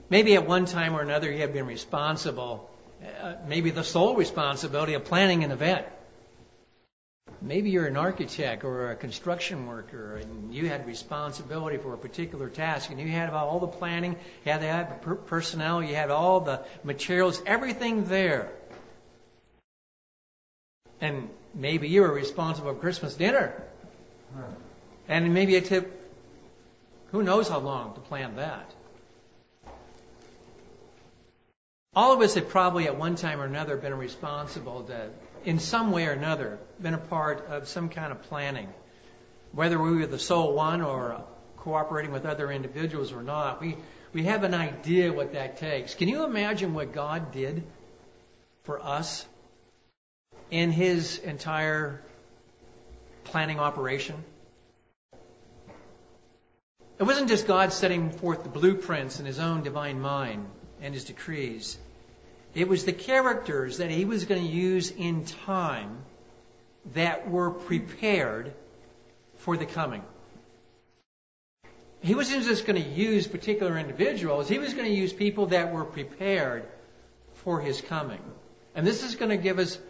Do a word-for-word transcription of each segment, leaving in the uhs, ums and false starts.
Maybe at one time or another you have been responsible, uh, maybe the sole responsibility of planning an event. Maybe you're an architect or a construction worker and you had responsibility for a particular task and you had all the planning, you had the per- personnel, you had all the materials, everything there. And maybe you were responsible for Christmas dinner. And maybe it took who knows how long to plan that. All of us have probably at one time or another been responsible to, in some way or another, been a part of some kind of planning. Whether we were the sole one or cooperating with other individuals or not, we, we have an idea what that takes. Can you imagine what God did for us in His entire planning operation? It wasn't just God setting forth the blueprints in His own divine mind and His decrees. It was the characters that He was going to use in time that were prepared for the coming. He wasn't just going to use particular individuals. He was going to use people that were prepared for His coming. And this is going to give us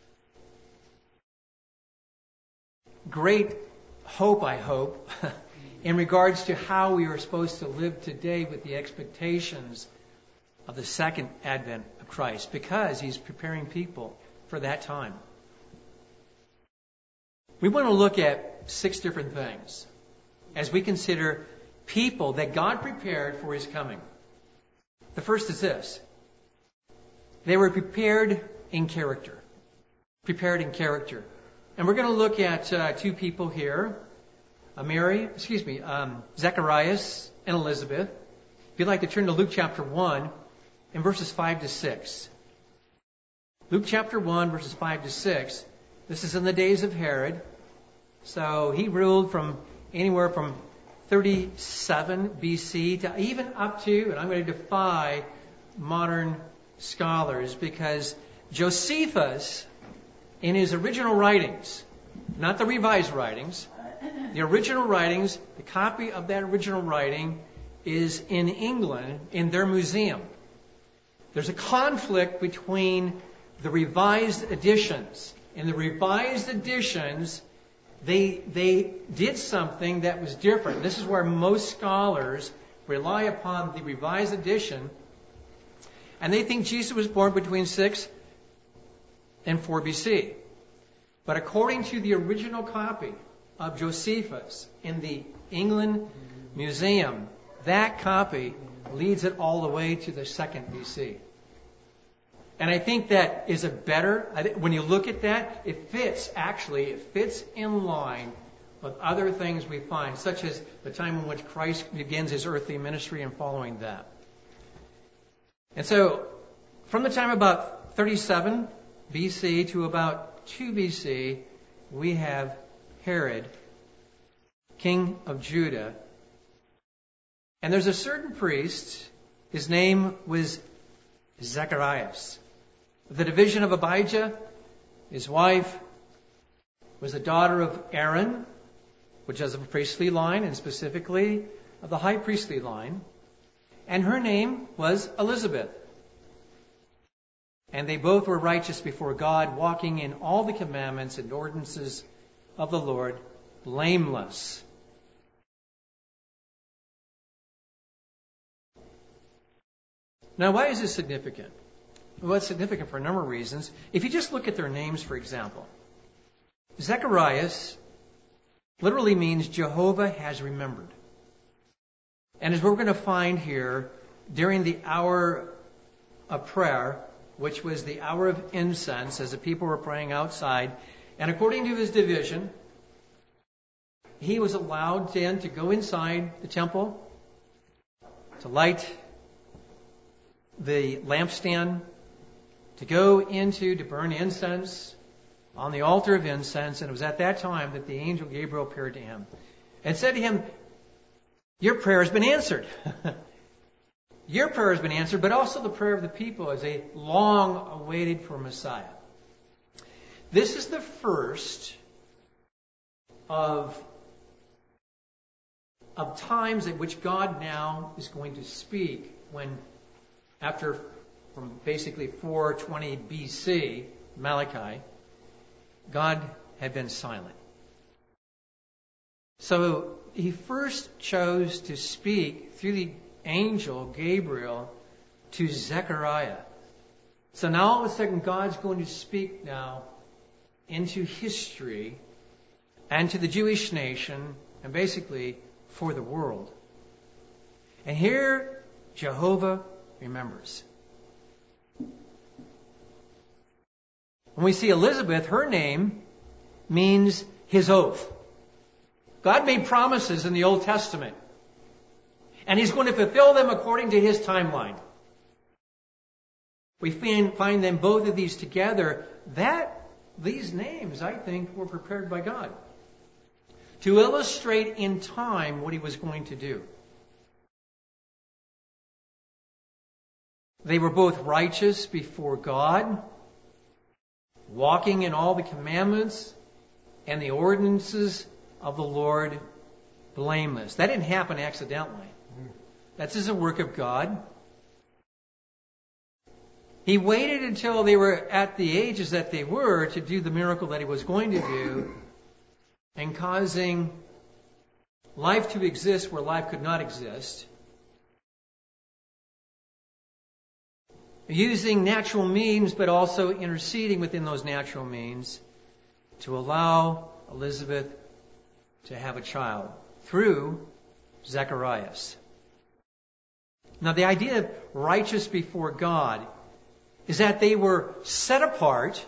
great hope, I hope, in regards to how we are supposed to live today with the expectations of the second advent of Christ, because He's preparing people for that time. We want to look at six different things as we consider people that God prepared for His coming. The first is this. They were prepared in character. Prepared in character. And we're going to look at uh, two people here. Uh, Mary, excuse me, um, Zacharias and Elizabeth. If you'd like to turn to Luke chapter one and verses five to six. Luke chapter one, verses five to six. This is in the days of Herod. So he ruled from anywhere from thirty-seven B C to even up to, and I'm going to defy modern scholars, because Josephus, in his original writings, not the revised writings, the original writings, the copy of that original writing is in England in their museum. There's a conflict between the revised editions. In the revised editions, they they did something that was different. This is where most scholars rely upon the revised edition, and they think Jesus was born between six and four B C. But according to the original copy of Josephus in the England Museum, that copy leads it all the way to the second B C. And I think that is a better, when you look at that, it fits, actually, it fits in line with other things we find, such as the time in which Christ begins His earthly ministry and following that. And so, from the time about thirty-seven B C to about two B C, we have Herod, king of Judah. And there's a certain priest, his name was Zacharias. The division of Abijah, his wife was the daughter of Aaron, which is of a priestly line, and specifically of the high priestly line. And her name was Elizabeth. And they both were righteous before God, walking in all the commandments and ordinances of the Lord, blameless. Now, why is this significant? Well, it's significant for a number of reasons. If you just look at their names, for example, Zacharias literally means Jehovah has remembered. And as we're going to find here, during the hour of prayer, which was the hour of incense, as the people were praying outside, and according to his division, he was allowed then to go inside the temple, to light the lampstand, to go into to burn incense on the altar of incense. And it was at that time that the angel Gabriel appeared to him and said to him, your prayer has been answered. Your prayer has been answered, but also the prayer of the people as they long awaited for Messiah. This is the first of, of times at which God now is going to speak when, after, from basically four twenty B C, Malachi, God had been silent. So he first chose to speak through the angel Gabriel to Zechariah. So now all of a sudden God's going to speak now into history and to the Jewish nation and basically for the world. And here Jehovah remembers. When we see Elizabeth, her name means his oath. God made promises in the Old Testament, and he's going to fulfill them according to his timeline. We find, find them, both of these together, that these names, I think, were prepared by God to illustrate in time what he was going to do. They were both righteous before God, walking in all the commandments and the ordinances of the Lord, blameless. That didn't happen accidentally. That's just a work of God. He waited until they were at the ages that they were to do the miracle that he was going to do, and causing life to exist where life could not exist. Using natural means, but also interceding within those natural means to allow Elizabeth to have a child through Zacharias. Now, the idea of righteous before God is that they were set apart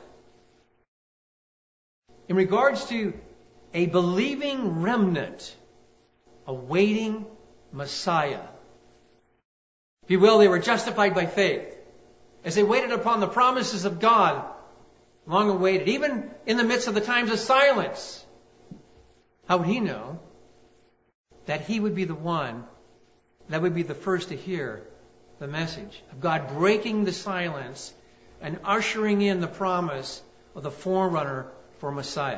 in regards to a believing remnant awaiting Messiah. If you will, they were justified by faith as they waited upon the promises of God, long awaited, even in the midst of the times of silence. How would he know that he would be the one that would be the first to hear the message of God breaking the silence and ushering in the promise of the forerunner for Messiah?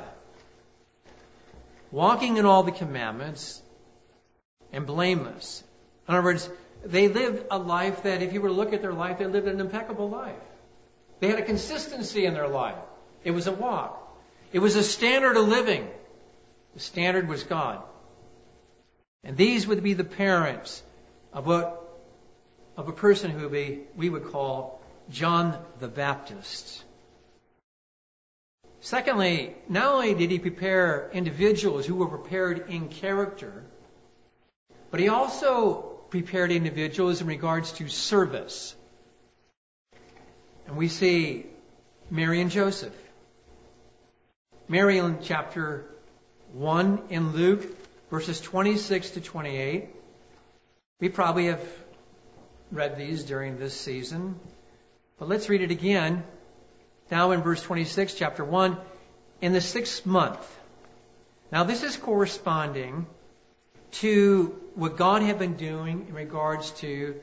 Walking in all the commandments and blameless. In other words, they lived a life that, if you were to look at their life, they lived an impeccable life. They had a consistency in their life. It was a walk. It was a standard of living. The standard was God. And these would be the parents of what of a person who we, we would call John the Baptist. Secondly, not only did he prepare individuals who were prepared in character, but he also prepared individuals in regards to service. And we see Mary and Joseph. Mary in chapter one in Luke, verses twenty-six to twenty-eight. We probably have read these during this season, but let's read it again. Now in verse twenty-six, chapter one, in the sixth month. Now this is corresponding to what God had been doing in regards to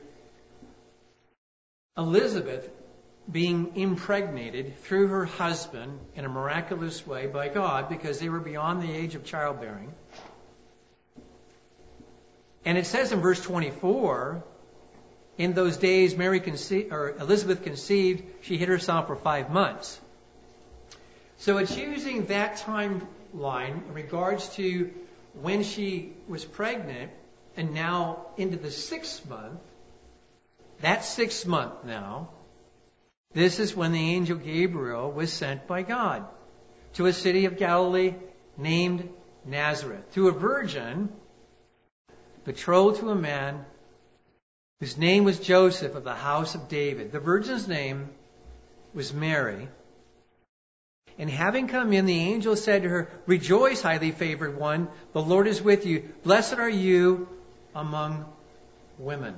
Elizabeth being impregnated through her husband in a miraculous way by God, because they were beyond the age of childbearing. And it says in verse twenty-four, in those days Mary conceived, or Elizabeth conceived, she hid herself for five months. So it's using that timeline in regards to when she was pregnant, and now into the sixth month. That sixth month now, this is when the angel Gabriel was sent by God to a city of Galilee named Nazareth, to a virgin betrothed to a man whose name was Joseph of the house of David. The virgin's name was Mary. And having come in, the angel said to her, "Rejoice, highly favored one, the Lord is with you. Blessed are you among women."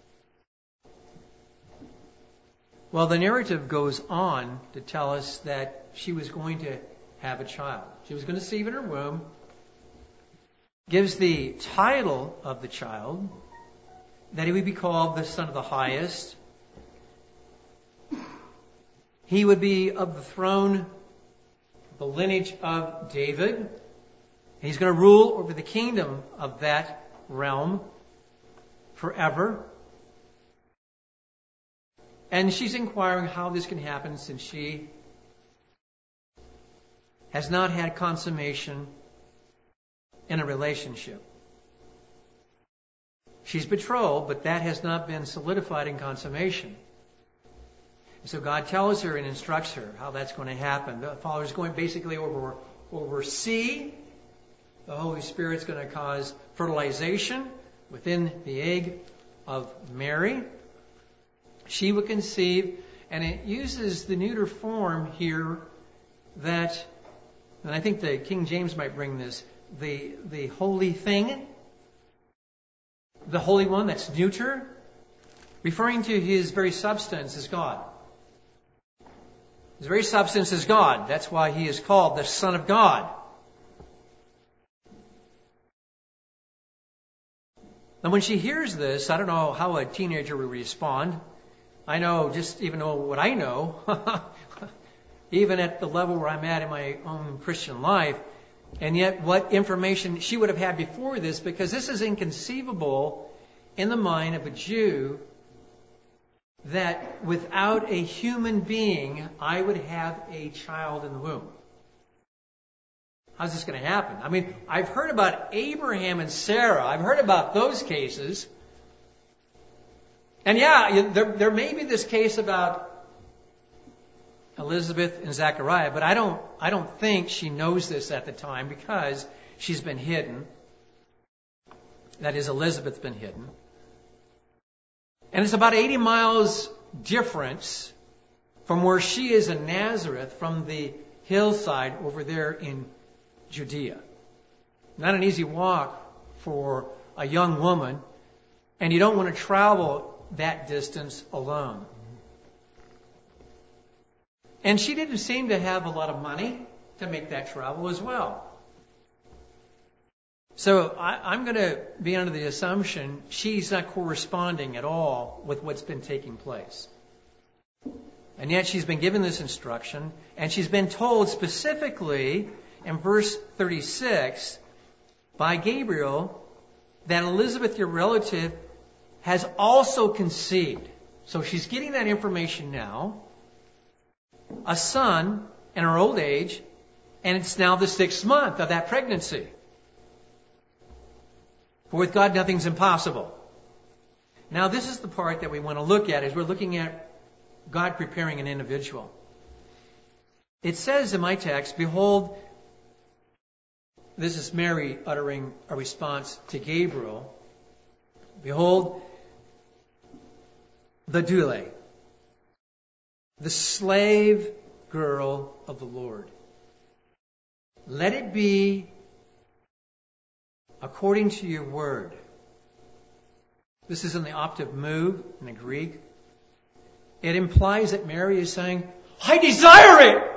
Well, the narrative goes on to tell us that she was going to have a child. She was going to conceive in her womb. Gives the title of the child, that he would be called the Son of the Highest. He would be of the throne, the lineage of David. He's going to rule over the kingdom of that realm forever. And she's inquiring how this can happen since she has not had consummation in a relationship. She's betrothed, but that has not been solidified in consummation. So God tells her and instructs her how that's going to happen. The Father is going basically over oversee. The Holy Spirit's going to cause fertilization within the egg of Mary. She will conceive, and it uses the neuter form here that, and I think the King James might bring this, the, the holy thing, the Holy One, that's neuter, referring to His very substance as God. His very substance is God. That's why He is called the Son of God. Now when she hears this, I don't know how a teenager would respond. I know, just even know what I know, even at the level where I'm at in my own Christian life, and yet what information she would have had before this, because this is inconceivable in the mind of a Jew that without a human being, I would have a child in the womb. How's this going to happen? I mean, I've heard about Abraham and Sarah. I've heard about those cases. And yeah, there, there may be this case about Elizabeth and Zechariah, but I don't, I don't think she knows this at the time because she's been hidden. That is, Elizabeth's been hidden. And it's about eighty miles difference from where she is in Nazareth, from the hillside over there in Judea. Not an easy walk for a young woman, and you don't want to travel that distance alone. And she didn't seem to have a lot of money to make that travel as well. So I, I'm going to be under the assumption she's not corresponding at all with what's been taking place. And yet she's been given this instruction, and she's been told specifically in verse thirty-six by Gabriel that Elizabeth, your relative, has also conceived. So she's getting that information now. A son in her old age, and it's now the sixth month of that pregnancy. For with God, nothing's impossible. Now, this is the part that we want to look at as we're looking at God preparing an individual. It says in my text, behold, this is Mary uttering a response to Gabriel. Behold, the doule, the slave girl of the Lord. Let it be according to your word. This is in the optive move in the Greek. It implies that Mary is saying, I desire it!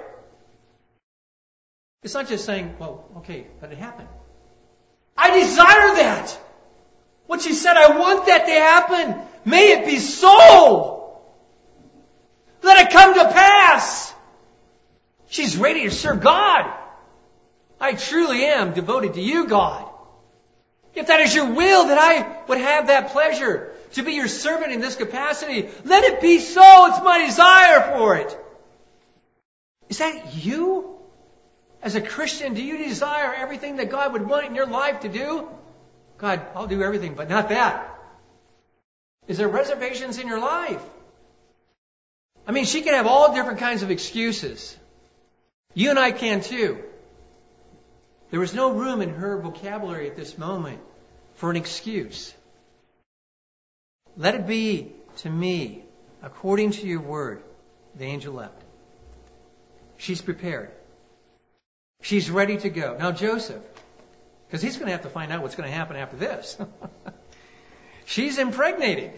It's not just saying, well, okay, but it happened. I desire that! What she said, I want that to happen. May it be so! Let it come to pass! She's ready to serve God. I truly am devoted to you, God. If that is your will, that I would have that pleasure to be your servant in this capacity, let it be so. It's my desire for it. Is that you? As a Christian, do you desire everything that God would want in your life to do? God, I'll do everything, but not that. Is there reservations in your life? I mean, she can have all different kinds of excuses. You and I can too. There was no room in her vocabulary at this moment for an excuse. Let it be to me according to your word. The angel left. She's prepared. She's ready to go. Now Joseph, because he's going to have to find out what's going to happen after this. She's impregnating.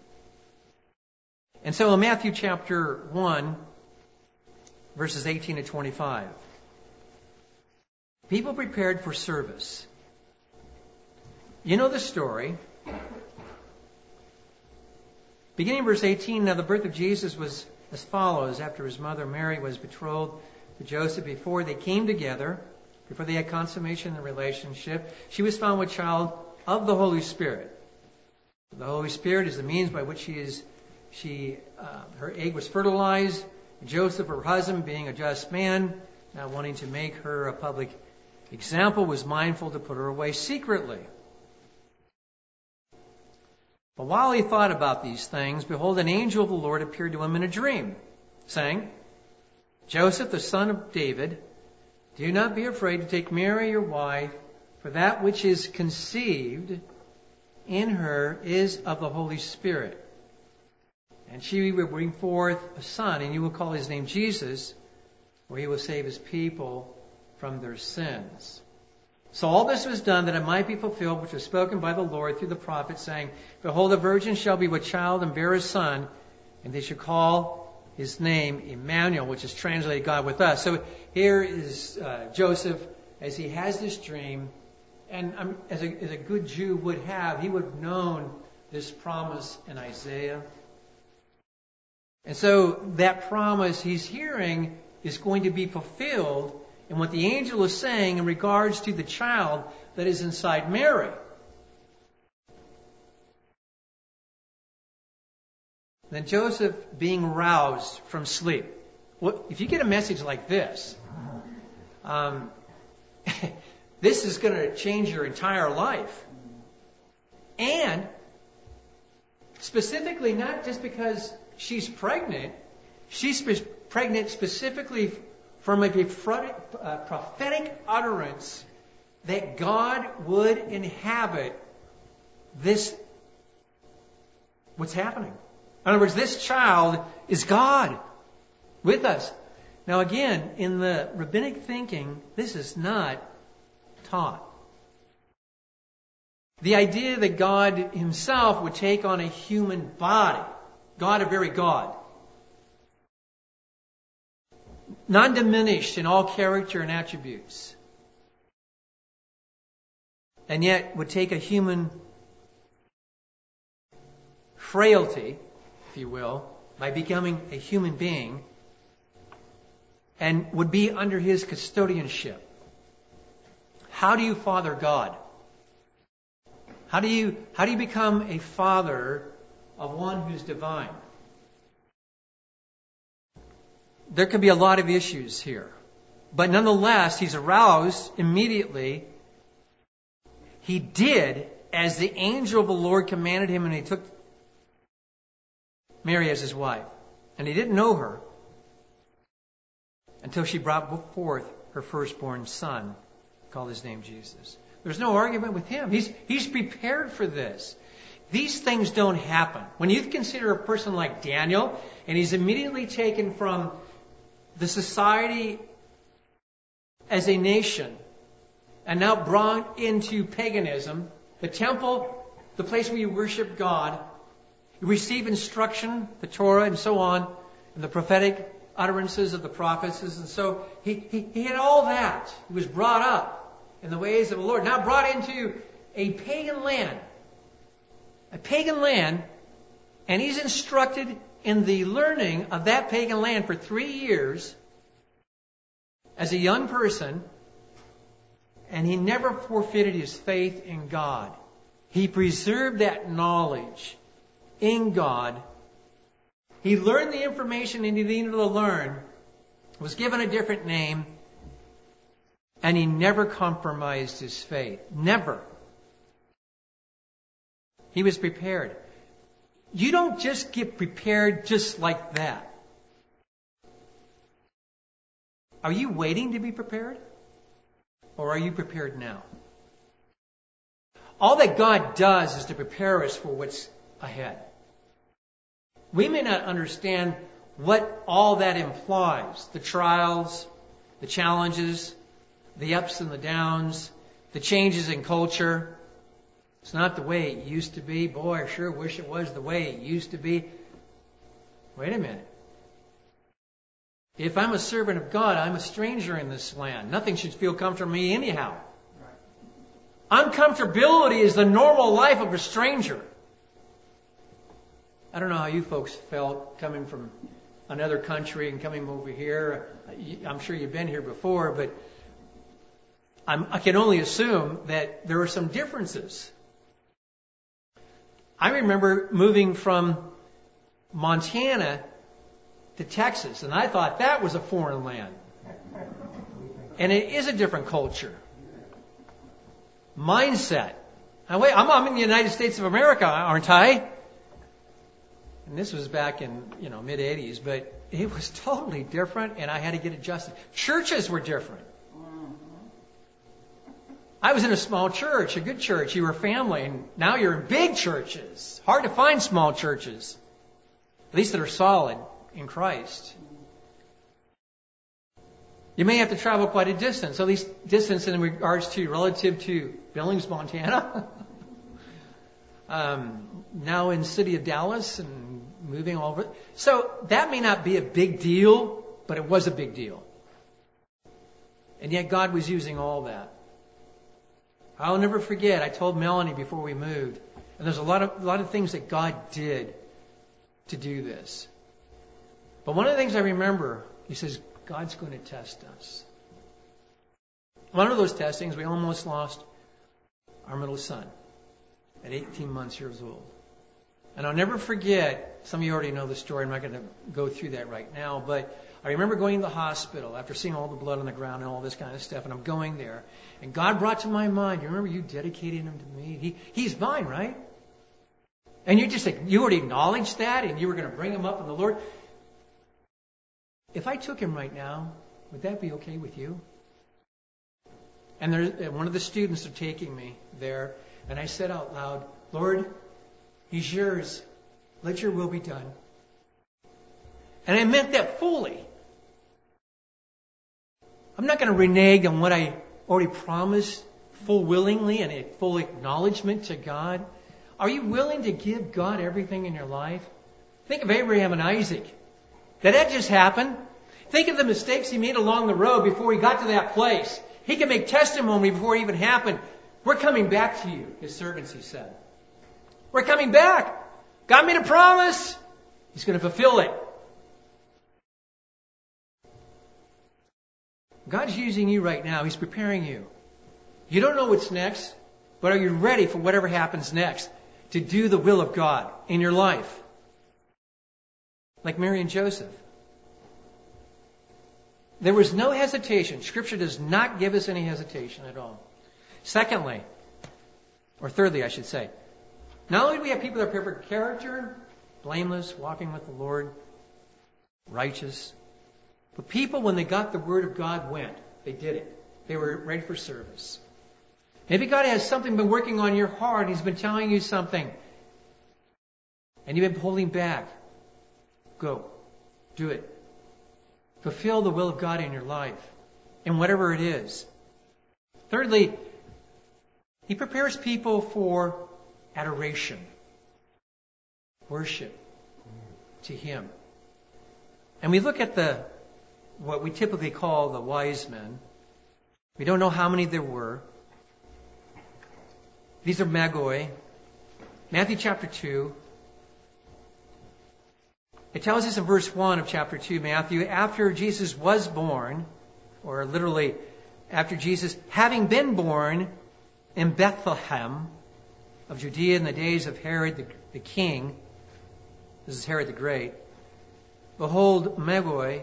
And so in Matthew chapter one, verses eighteen to twenty-five, people prepared for service. You know the story. Beginning verse eighteen, now the birth of Jesus was as follows. After his mother Mary was betrothed to Joseph, before they came together, before they had consummation in the relationship, she was found with child of the Holy Spirit. The Holy Spirit is the means by which she is she, uh, her egg was fertilized. Joseph, her husband, being a just man, not wanting to make her a public example, was mindful to put her away secretly. But while he thought about these things, behold, an angel of the Lord appeared to him in a dream, saying, Joseph, the son of David, do not be afraid to take Mary, your wife, for that which is conceived in her is of the Holy Spirit. And she will bring forth a son, and you will call his name Jesus, for he will save his people from their sins. So all this was done that it might be fulfilled, which was spoken by the Lord through the prophet, saying, Behold, a virgin shall be with child and bear a son, and they shall call his name Emmanuel, which is translated God with us. So here is uh, Joseph as he has this dream, and um, as, a, as a good Jew would have, he would have known this promise in Isaiah. And so that promise he's hearing is going to be fulfilled in what the angel is saying in regards to the child that is inside Mary. Then Joseph, being roused from sleep. Well, if you get a message like this, um, this is going to change your entire life. And specifically, not just because she's pregnant, she's pregnant specifically from a prophetic utterance that God would inhabit this, what's happening. In other words, this child is God with us. Now again, in the rabbinic thinking, this is not taught. The idea that God himself would take on a human body, God, a very God, non-diminished in all character and attributes, and yet would take a human frailty, if you will, by becoming a human being, and would be under his custodianship. How do you father God? How do you, how do you become a father of one who's divine? There could be a lot of issues here. But nonetheless, he's aroused immediately. He did as the angel of the Lord commanded him, and he took Mary as his wife. And he didn't know her until she brought forth her firstborn son, called his name Jesus. There's no argument with him. He's, he's prepared for this. These things don't happen. When you consider a person like Daniel, and he's immediately taken from the society as a nation and now brought into paganism, the temple, the place where you worship God, you receive instruction, the Torah and so on, and the prophetic utterances of the prophets. And so he, he, he had all that. He was brought up in the ways of the Lord, now brought into a pagan land. A pagan land, and he's instructed in the learning of that pagan land for three years as a young person, and he never forfeited his faith in God. He preserved that knowledge in God. He learned the information he needed to learn, was given a different name, and he never compromised his faith. Never. He was prepared. You don't just get prepared just like that. Are you waiting to be prepared? Or are you prepared now? All that God does is to prepare us for what's ahead. We may not understand what all that implies. The trials, the challenges, the ups and the downs, the changes in culture. It's not the way it used to be. Boy, I sure wish it was the way it used to be. Wait a minute. If I'm a servant of God, I'm a stranger in this land. Nothing should feel comfortable to me anyhow. Uncomfortability is the normal life of a stranger. I don't know how you folks felt coming from another country and coming over here. I'm sure you've been here before, but I'm, I can only assume that there are some differences. I remember moving from Montana to Texas. And I thought that was a foreign land. And it is a different culture. Mindset. Now, wait, I'm, I'm in the United States of America, aren't I? And this was back in, you know, mid eighties, but it was totally different, and I had to get adjusted. Churches were different. I was in a small church, a good church. You were family, and now you're in big churches. Hard to find small churches, at least that are solid in Christ. You may have to travel quite a distance, at least distance in regards to relative to Billings, Montana. um, now in the city of Dallas and moving all over. So that may not be a big deal, but it was a big deal. And yet God was using all that. I'll never forget, I told Melanie before we moved, and there's a lot of, a lot of things that God did to do this. But one of the things I remember, he says, God's going to test us. One of those testings, we almost lost our middle son at eighteen months years old. And I'll never forget, some of you already know the story, I'm not going to go through that right now, but I remember going to the hospital after seeing all the blood on the ground and all this kind of stuff, and I'm going there. And God brought to my mind, you remember you dedicated him to me? He, he's mine, right? And you just like, you already acknowledged that, and you were going to bring him up in the Lord. If I took him right now, would that be okay with you? And there, one of the students are taking me there, and I said out loud, Lord, he's yours. Let your will be done. And I meant that fully. I'm not going to renege on what I already promised full willingly and a full acknowledgement to God. Are you willing to give God everything in your life? Think of Abraham and Isaac. Did that just happen? Think of the mistakes he made along the road before he got to that place. He could make testimony before it even happened. We're coming back to you, his servants, he said. We're coming back. God made a promise. He's going to fulfill it. God's using you right now. He's preparing you. You don't know what's next, but are you ready for whatever happens next to do the will of God in your life? Like Mary and Joseph. There was no hesitation. Scripture does not give us any hesitation at all. Secondly, or thirdly, I should say, not only do we have people that are perfect character, blameless, walking with the Lord, righteous, but people, when they got the word of God, went. They did it. They were ready for service. Maybe God has something been working on your heart. He's been telling you something. And you've been holding back. Go. Do it. Fulfill the will of God in your life. In whatever it is. Thirdly, He prepares people for adoration. Worship to Him. And we look at the what we typically call the wise men. We don't know how many there were. These are Magoi. Matthew chapter two. It tells us in verse one of chapter two, Matthew, after Jesus was born, or literally, after Jesus, having been born in Bethlehem of Judea in the days of Herod the, the king, this is Herod the Great, behold, Magoi,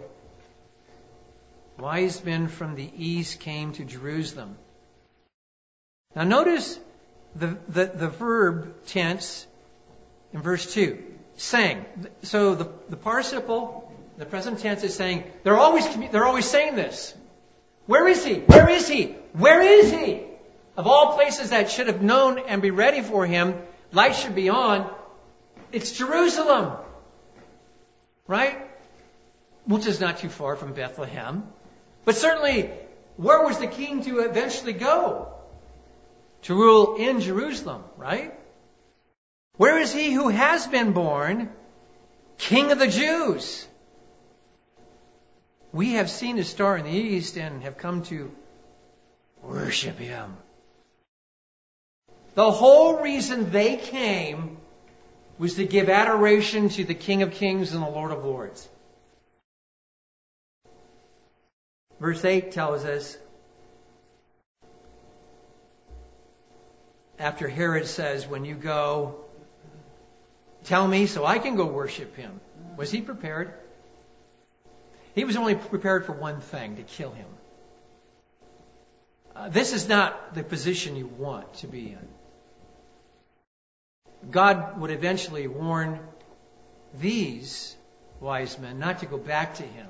wise men from the east came to Jerusalem. Now notice the, the, the verb tense in verse two. Sang. So the, the participle, the present tense is saying, they're always, they're always saying this. Where is He? Where is He? Where is He? Of all places that should have known and be ready for Him, light should be on, it's Jerusalem. Right? Which is not too far from Bethlehem. But certainly, where was the king to eventually go? To rule in Jerusalem, right? Where is He who has been born, King of the Jews? We have seen His star in the east and have come to worship Him. The whole reason they came was to give adoration to the King of Kings and the Lord of Lords. Verse eight tells us, after Herod says, when you go, tell me so I can go worship him. Was he prepared? He was only prepared for one thing, to kill him. Uh, this is not the position you want to be in. God would eventually warn these wise men not to go back to him.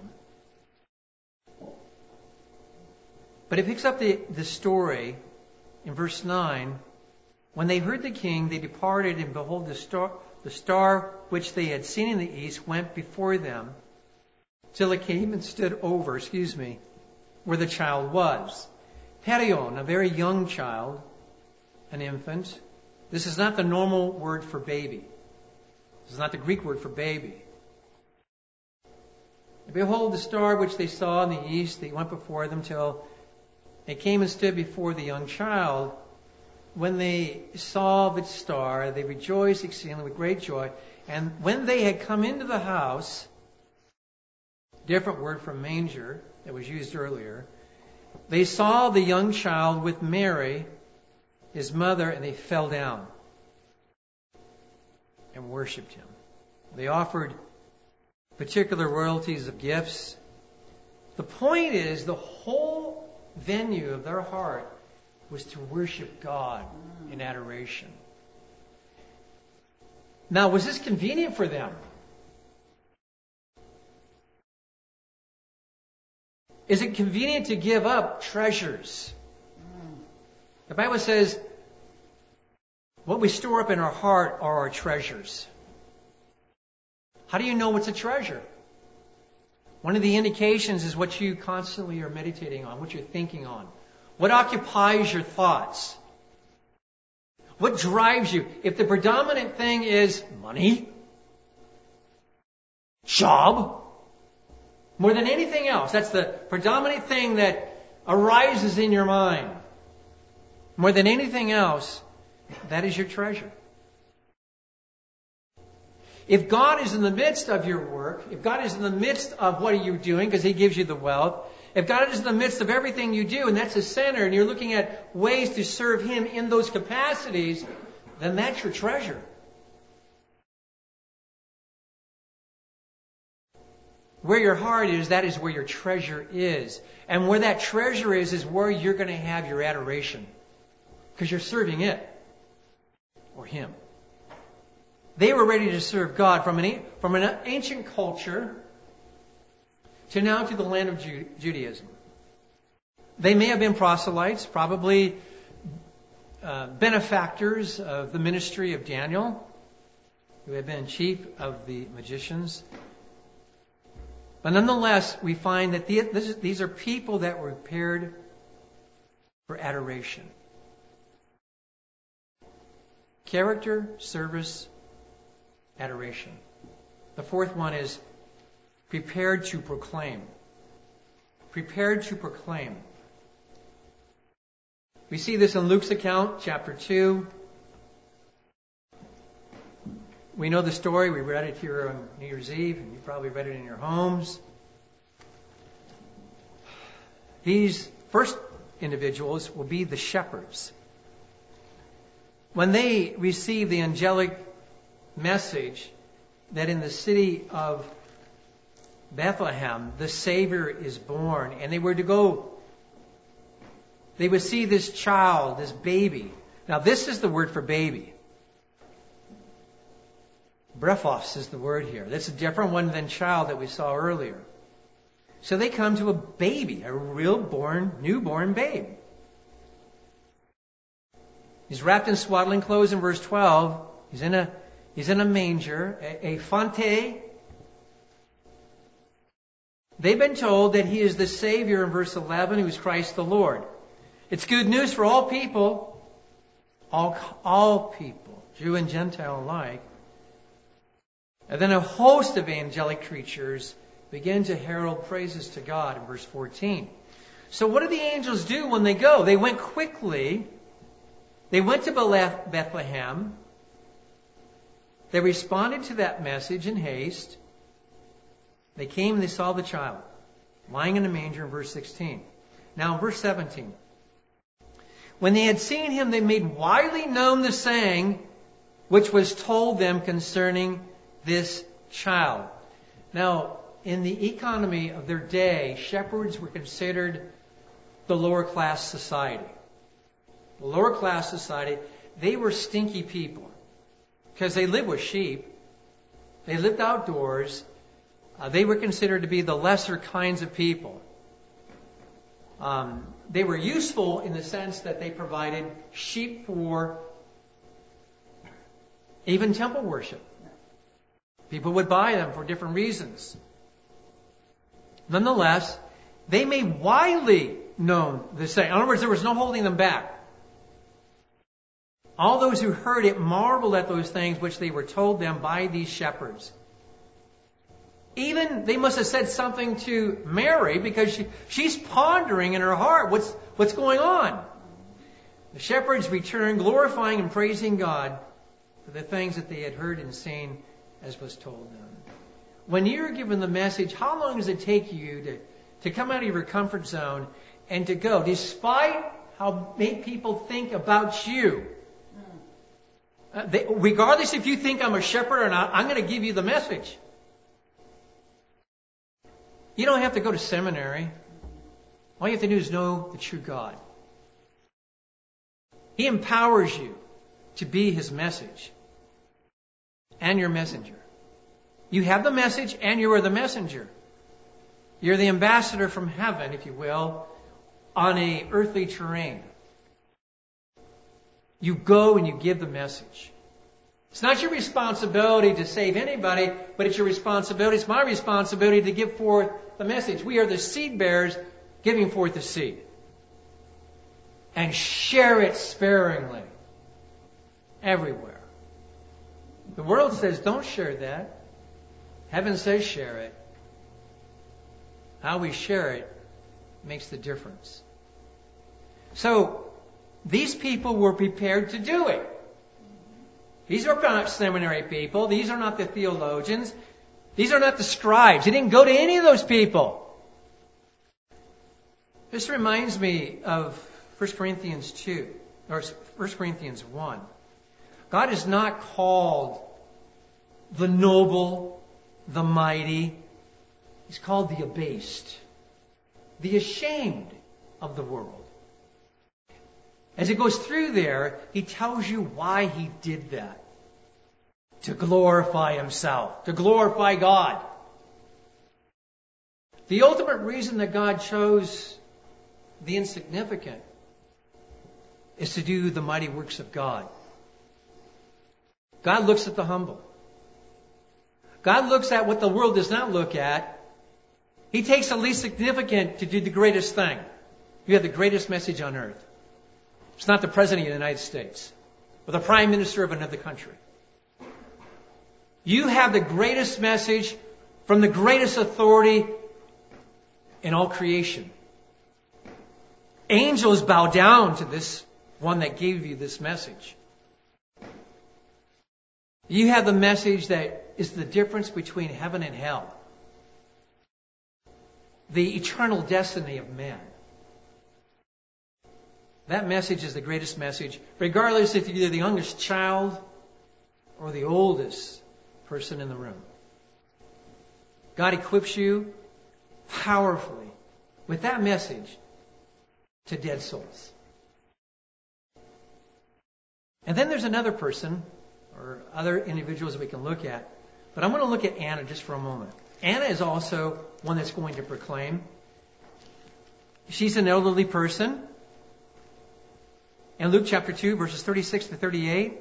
But it picks up the, the story in verse nine. When they heard the king, they departed, and behold, the star, the star which they had seen in the east went before them, till it came and stood over, excuse me, where the child was. Perion, a very young child, an infant. This is not the normal word for baby. This is not the Greek word for baby. And behold, the star which they saw in the east, they went before them till it came and stood before the young child. When they saw the star, they rejoiced exceedingly with great joy. And when they had come into the house, different word from manger that was used earlier, they saw the young child with Mary, his mother, and they fell down and worshipped him. They offered particular royalties of gifts. The point is, the whole venue of their heart was to worship God in adoration. Now, was this convenient for them? Is it convenient to give up treasures? The Bible says, what we store up in our heart are our treasures. How do you know what's a treasure? One of the indications is what you constantly are meditating on, what you're thinking on. What occupies your thoughts? What drives you? If the predominant thing is money, job, more than anything else, that's the predominant thing that arises in your mind. More than anything else, that is your treasure. If God is in the midst of your work, if God is in the midst of what are you doing, because He gives you the wealth, if God is in the midst of everything you do, and that's the center, and you're looking at ways to serve Him in those capacities, then that's your treasure. Where your heart is, that is where your treasure is. And where that treasure is, is where you're going to have your adoration. Because you're serving it. Or Him. They were ready to serve God from an, from an ancient culture to now to the land of Ju- Judaism. They may have been proselytes, probably uh, benefactors of the ministry of Daniel, who had been chief of the magicians. But nonetheless, we find that the, this, these are people that were prepared for adoration. Character, service, adoration. The fourth one is prepared to proclaim. Prepared to proclaim. We see this in Luke's account, chapter two. We know the story. We read it here on New Year's Eve, and you probably read it in your homes. These first individuals will be the shepherds. When they receive the angelic message that in the city of Bethlehem, the Savior is born, and they were to go, they would see this child, this baby. Now, this is the word for baby. Brephos is the word here. That's a different one than child that we saw earlier. So they come to a baby, a real born, newborn babe. He's wrapped in swaddling clothes in verse twelve. He's in a, he's in a manger, a, a fonte. They've been told that He is the Savior in verse eleven, who is Christ the Lord. It's good news for all people, all, all people, Jew and Gentile alike. And then a host of angelic creatures begin to herald praises to God in verse fourteen. So what do the angels do when they go? They went quickly. They went to Bethlehem. They responded to that message in haste. They came and they saw the child lying in a manger in verse sixteen. Now in verse seventeen. When they had seen Him, they made widely known the saying which was told them concerning this child. Now, in the economy of their day, shepherds were considered the lower class society. The lower class society, they were stinky people because they lived with sheep. They lived outdoors. Uh, they were considered to be the lesser kinds of people. Um, they were useful in the sense that they provided sheep for even temple worship. People would buy them for different reasons. Nonetheless, they made widely known the saying. In other words, there was no holding them back. All those who heard it marveled at those things which they were told them by these shepherds. Even they must have said something to Mary because she, she's pondering in her heart what's, what's going on. The shepherds returned, glorifying and praising God for the things that they had heard and seen as was told them. When you're given the message, how long does it take you to, to come out of your comfort zone and to go, despite how many people think about you? Uh, they, regardless if you think I'm a shepherd or not, I'm going to give you the message. You don't have to go to seminary. All you have to do is know the true God. He empowers you to be His message and your messenger. You have the message and you are the messenger. You're the ambassador from heaven, if you will, on a earthly terrain. You go and you give the message. It's not your responsibility to save anybody, but it's your responsibility, it's my responsibility to give forth the message. We are the seed bearers giving forth the seed. And share it sparingly. Everywhere. The world says don't share that. Heaven says share it. How we share it makes the difference. So, these people were prepared to do it. These are not seminary people. These are not the theologians. These are not the scribes. He didn't go to any of those people. This reminds me of First Corinthians two, or First Corinthians one. God is not called the noble, the mighty. He's called the abased, the ashamed of the world. As it goes through there, he tells you why he did that. To glorify himself, to glorify God. The ultimate reason that God chose the insignificant is to do the mighty works of God. God looks at the humble. God looks at what the world does not look at. He takes the least significant to do the greatest thing. You have the greatest message on earth. It's not the President of the United States or the Prime Minister of another country. You have the greatest message from the greatest authority in all creation. Angels bow down to this one that gave you this message. You have the message that is the difference between heaven and hell. The eternal destiny of man. That message is the greatest message, regardless if you're the youngest child or the oldest person in the room. God equips you powerfully with that message to dead souls. And then there's another person or other individuals that we can look at. But I'm going to look at Anna just for a moment. Anna is also one that's going to proclaim. She's an elderly person. In Luke chapter two, verses thirty-six to thirty-eight,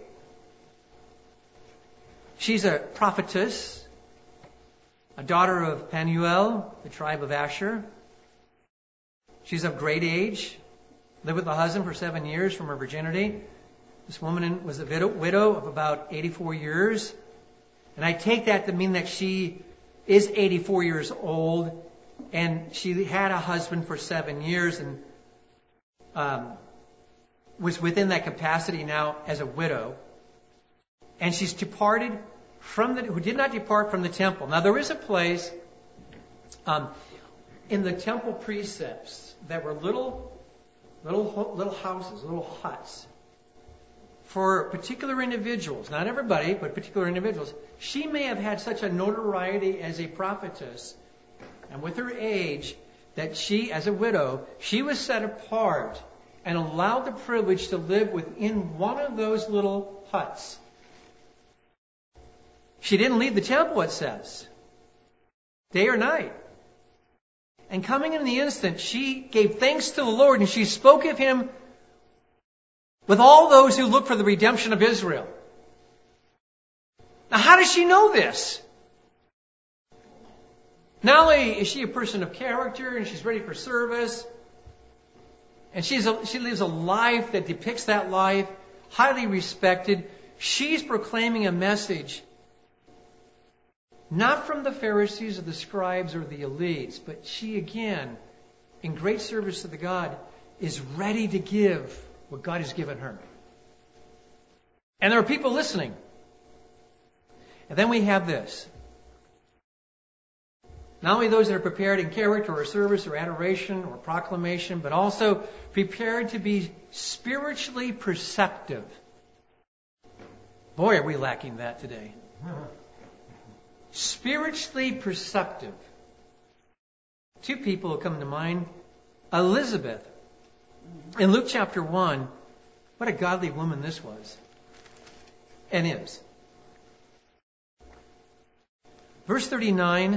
she's a prophetess, a daughter of Penuel, the tribe of Asher. She's of great age, lived with a husband for seven years from her virginity. This woman was a widow of about eighty-four years. And I take that to mean that she is eighty-four years old, and she had a husband for seven years and um, was within that capacity now as a widow. And she's departed from the, who did not depart from the temple. Now there is a place um, in the temple precepts that were little, little, little houses, little huts for particular individuals, not everybody, but particular individuals, she may have had such a notoriety as a prophetess, and with her age, that she, as a widow, she was set apart and allowed the privilege to live within one of those little huts. She didn't leave the temple, it says, day or night. And coming in the instant, she gave thanks to the Lord, and she spoke of Him with all those who look for the redemption of Israel. Now, how does she know this? Not only is she a person of character and she's ready for service, and she's a, she lives a life that depicts that life, highly respected, she's proclaiming a message not from the Pharisees or the scribes or the elites, but she again, in great service to the God, is ready to give what God has given her. And there are people listening. And then we have this. Not only those that are prepared in character or service or adoration or proclamation, but also prepared to be spiritually perceptive. Boy, are we lacking that today. Spiritually perceptive. Two people will come to mind. Elizabeth. In Luke chapter one, what a godly woman this was. And is. Verse thirty-nine.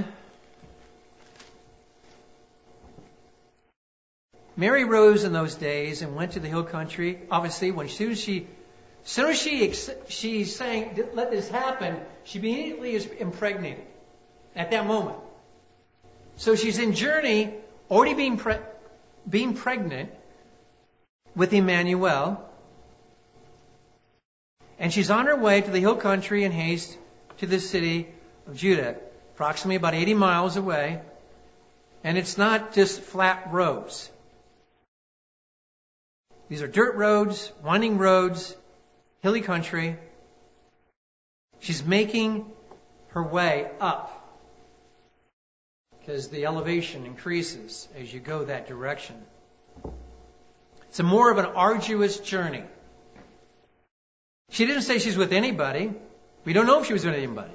Mary rose in those days and went to the hill country. Obviously, when as soon as she, as soon as she, she's saying, "Let this happen," she immediately is impregnated at that moment. So she's in journey, already being pre- being pregnant with Emmanuel, and she's on her way to the hill country in haste to the city of Judah, approximately about eighty miles away, and it's not just flat roads. These are dirt roads, winding roads, hilly country. She's making her way up because the elevation increases as you go that direction. It's a more of an arduous journey. She didn't say she's with anybody. We don't know if she was with anybody.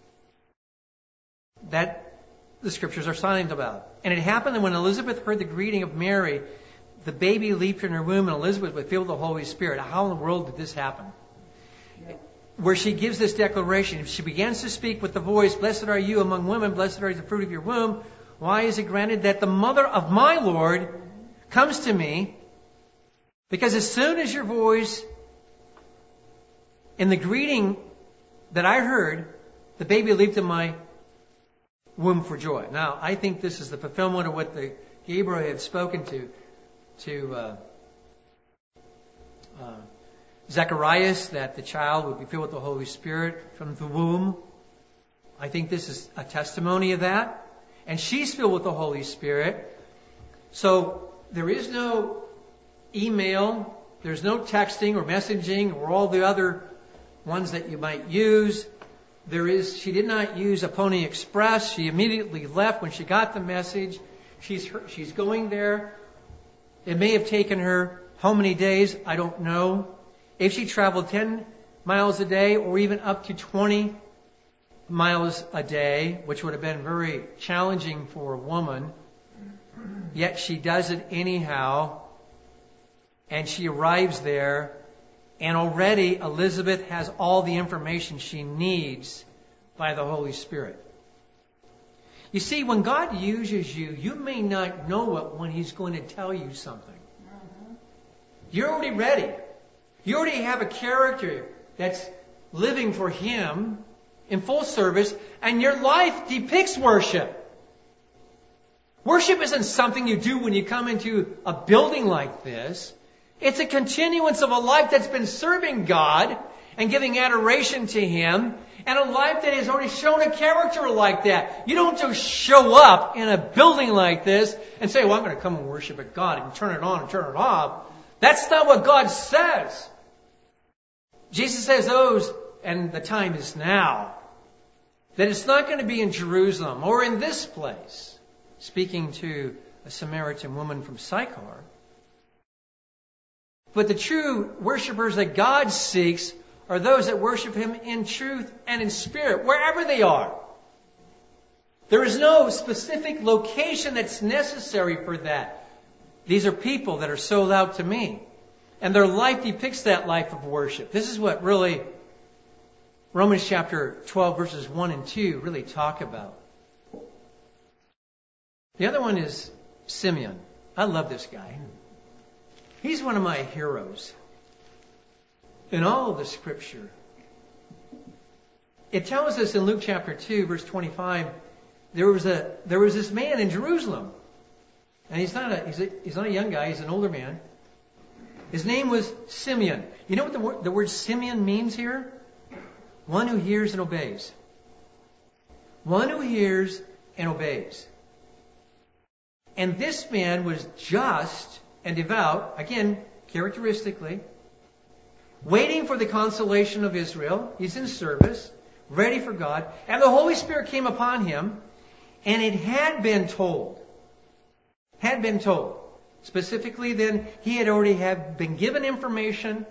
That the scriptures are silent about. And it happened that when Elizabeth heard the greeting of Mary, the baby leaped in her womb, and Elizabeth was filled with the Holy Spirit. How in the world did this happen? Yeah. Where she gives this declaration. She begins to speak with the voice, "Blessed are you among women, blessed are the fruit of your womb. Why is it granted that the mother of my Lord comes to me? Because as soon as your voice in the greeting that I heard, the baby leaped in my womb for joy." Now, I think this is the fulfillment of what the Gabriel had spoken to to uh, uh, Zacharias, that the child would be filled with the Holy Spirit from the womb. I think this is a testimony of that. And she's filled with the Holy Spirit. So there is no email, there's no texting or messaging or all the other ones that you might use. There is. She did not use a Pony Express. She immediately left when she got the message. She's she's going there. It may have taken her how many days? I don't know. If she traveled ten miles a day or even up to twenty miles a day, which would have been very challenging for a woman, yet she does it anyhow. And she arrives there, and already Elizabeth has all the information she needs by the Holy Spirit. You see, when God uses you, you may not know it when He's going to tell you something. Mm-hmm. You're already ready. You already have a character that's living for Him in full service, and your life depicts worship. Worship isn't something you do when you come into a building like this. It's a continuance of a life that's been serving God and giving adoration to Him, and a life that has already shown a character like that. You don't just show up in a building like this and say, "Well, I'm going to come and worship at God and turn it on and turn it off." That's not what God says. Jesus says those, and the time is now, that it's not going to be in Jerusalem or in this place. Speaking to a Samaritan woman from Sychar. But the true worshipers that God seeks are those that worship Him in truth and in spirit, wherever they are. There is no specific location that's necessary for that. These are people that are sold out to me. And their life depicts that life of worship. This is what really Romans chapter twelve verses one and two really talk about. The other one is Simeon. I love this guy. He's one of my heroes in all of the Scripture. It tells us in Luke chapter two, verse twenty-five, there was a there was this man in Jerusalem, and he's not a he's, a, he's not a young guy. He's an older man. His name was Simeon. You know what the word, the word Simeon means here? One who hears and obeys. One who hears and obeys. And this man was just and devout, again, characteristically, waiting for the consolation of Israel. He's in service, ready for God. And the Holy Spirit came upon him, and it had been told, had been told, specifically then, he had already have been given information,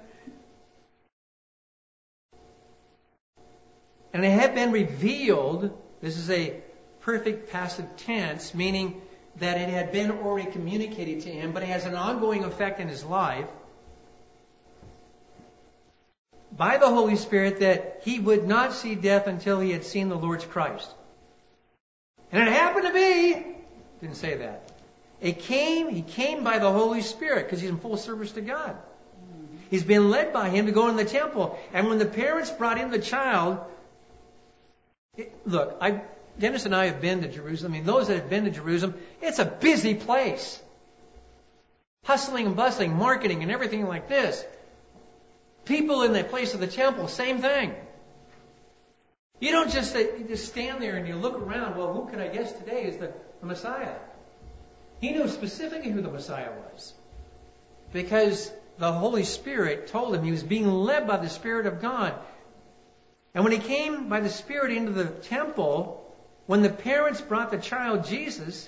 and it had been revealed. This is a perfect passive tense, meaning that it had been already communicated to him, but it has an ongoing effect in his life by the Holy Spirit that he would not see death until he had seen the Lord's Christ. And it happened to be, didn't say that. It came, he came by the Holy Spirit because he's in full service to God. He's been led by Him to go in the temple. And when the parents brought in the child, it, look, I, Dennis and I have been to Jerusalem. I mean, those that have been to Jerusalem, it's a busy place. Hustling and bustling, marketing and everything like this. People in the place of the temple, same thing. You don't just, you just stand there and you look around, well, who could I guess today is the, the Messiah? He knew specifically who the Messiah was. Because the Holy Spirit told him he was being led by the Spirit of God. And when he came by the Spirit into the temple, when the parents brought the child Jesus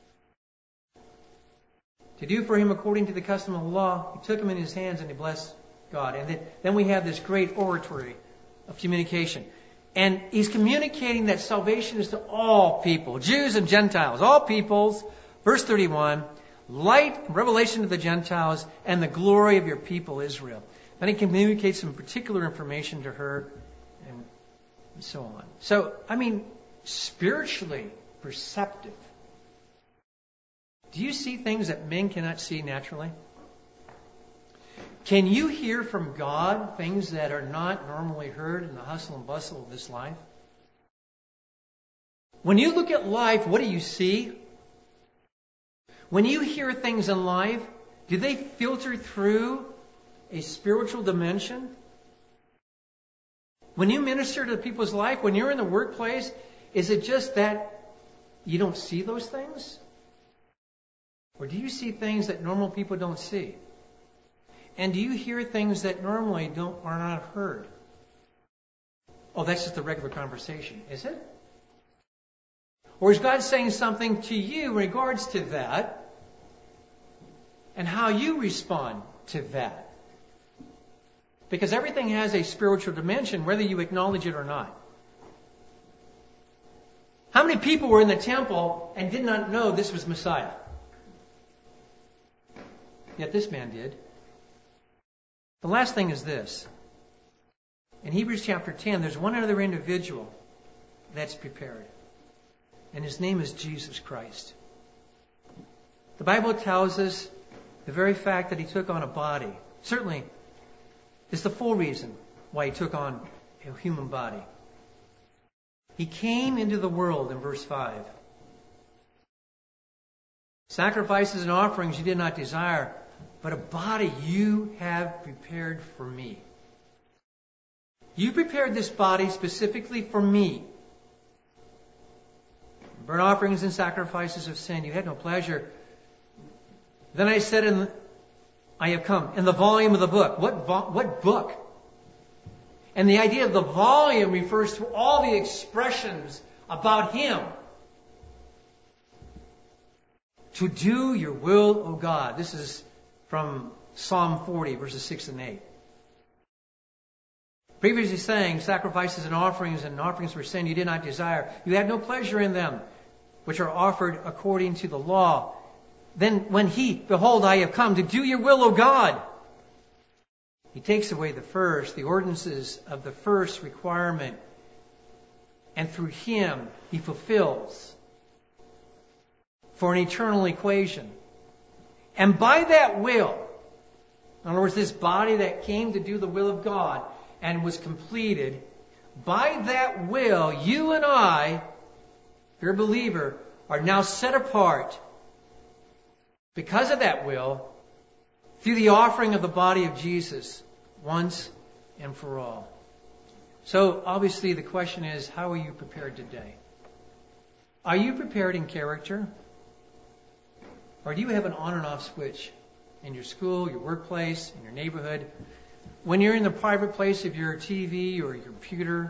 to do for him according to the custom of the law, he took him in his hands and he blessed God. And then, then we have this great oratory of communication. And he's communicating that salvation is to all people, Jews and Gentiles, all peoples. Verse thirty-one, light, revelation to the Gentiles, and the glory of your people Israel. Then he communicates some particular information to her, and so on. So, I mean, spiritually perceptive. Do you see things that men cannot see naturally? Can you hear from God things that are not normally heard in the hustle and bustle of this life? When you look at life, what do you see? When you hear things in life, do they filter through a spiritual dimension? When you minister to people's life, when you're in the workplace, is it just that you don't see those things? Or do you see things that normal people don't see? And do you hear things that normally don't are not heard? Oh, that's just a regular conversation, is it? Or is God saying something to you in regards to that? And how you respond to that? Because everything has a spiritual dimension, whether you acknowledge it or not. How many people were in the temple and did not know this was Messiah? Yet this man did. The last thing is this. In Hebrews chapter ten, there's one other individual that's prepared. And his name is Jesus Christ. The Bible tells us the very fact that he took on a body, certainly, is the full reason why he took on a human body. He came into the world in verse five. Sacrifices and offerings you did not desire, but a body you have prepared for me. You prepared this body specifically for me. Burnt offerings and sacrifices of sin you had no pleasure. Then I said, in, I have come. In the volume of the book. What, vo- what book? And the idea of the volume refers to all the expressions about Him. To do your will, O God. This is from Psalm forty, verses six and eight. Previously saying, sacrifices and offerings and offerings for sin you did not desire. You had no pleasure in them, which are offered according to the law. Then when he, behold, I have come to do your will, O God. He takes away the first, the ordinances of the first requirement, and through him he fulfills for an eternal equation. And by that will, in other words, this body that came to do the will of God and was completed, by that will, you and I, if you're a believer, are now set apart because of that will through the offering of the body of Jesus once and for all. So obviously the question is, how are you prepared today? Are you prepared in character? Or do you have an on and off switch in your school, your workplace, in your neighborhood? When you're in the private place of your T V or your computer?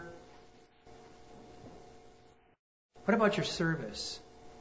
What about your service?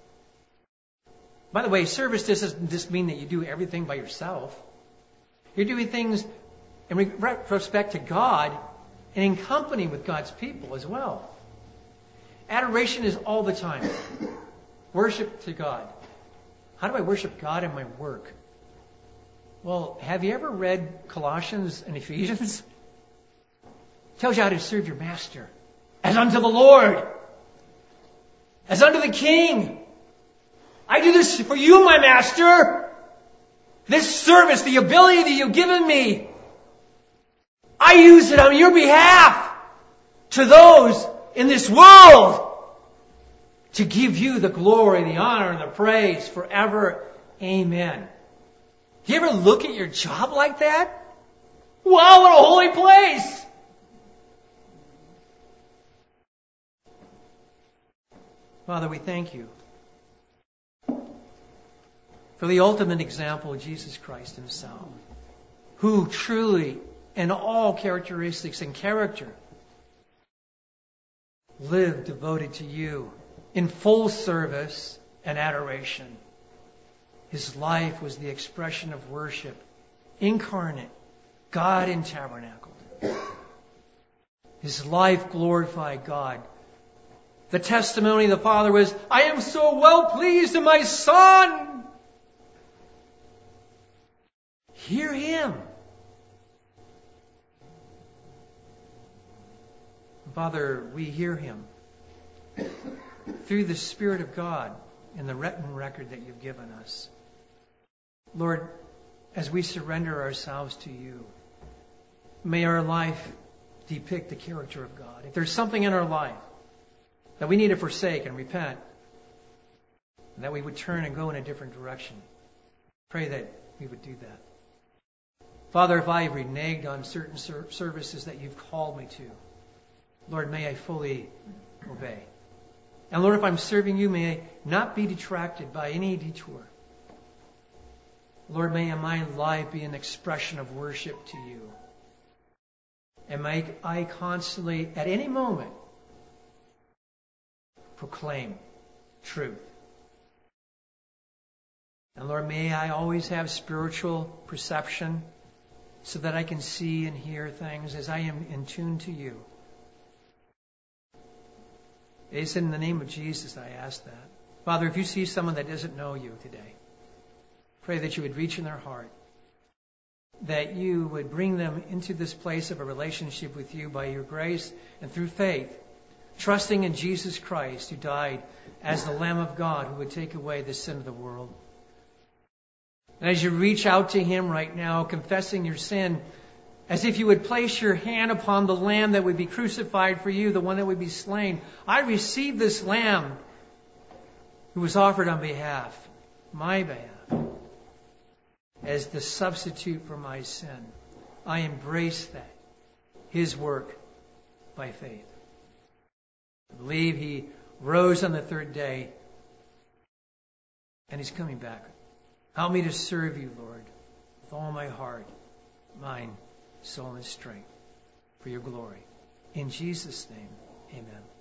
By the way, service doesn't just mean that you do everything by yourself. You're doing things in respect to God and in company with God's people as well. Adoration is all the time. Worship to God. How do I worship God in my work? Well, have you ever read Colossians and Ephesians? It tells you how to serve your master. As unto the Lord. As unto the King. I do this for you, my master. This service, the ability that you've given me, I use it on your behalf to those in this world to give you the glory, the honor, and the praise forever. Amen. Do you ever look at your job like that? Wow, what a holy place! Father, we thank you for the ultimate example of Jesus Christ himself, who truly, in all characteristics and character, lived devoted to you in full service and adoration. His life was the expression of worship, incarnate, God in tabernacled. His life glorified God. The testimony of the Father was, I am so well pleased in my Son. Hear him. Father, we hear him through the Spirit of God in the written record that you've given us. Lord, as we surrender ourselves to you, may our life depict the character of God. If there's something in our life that we need to forsake and repent, and that we would turn and go in a different direction, pray that we would do that. Father, if I have reneged on certain ser- services that you've called me to, Lord, may I fully obey. And Lord, if I'm serving you, may I not be detracted by any detour. Lord, may my life be an expression of worship to you. And may I constantly, at any moment, proclaim truth. And Lord, may I always have spiritual perception so that I can see and hear things as I am in tune to you. It is in the name of Jesus I ask that. Father, if you see someone that doesn't know you today, pray that you would reach in their heart, that you would bring them into this place of a relationship with you by your grace and through faith, trusting in Jesus Christ, who died as the Lamb of God who would take away the sin of the world. And as you reach out to him right now, confessing your sin, as if you would place your hand upon the Lamb that would be crucified for you, the one that would be slain. I receive this Lamb who was offered on behalf, my behalf, as the substitute for my sin. I embrace that, his work, by faith. I believe he rose on the third day, and he's coming back. Help me to serve you, Lord, with all my heart, mind, soul, and strength, for your glory. In Jesus' name, amen.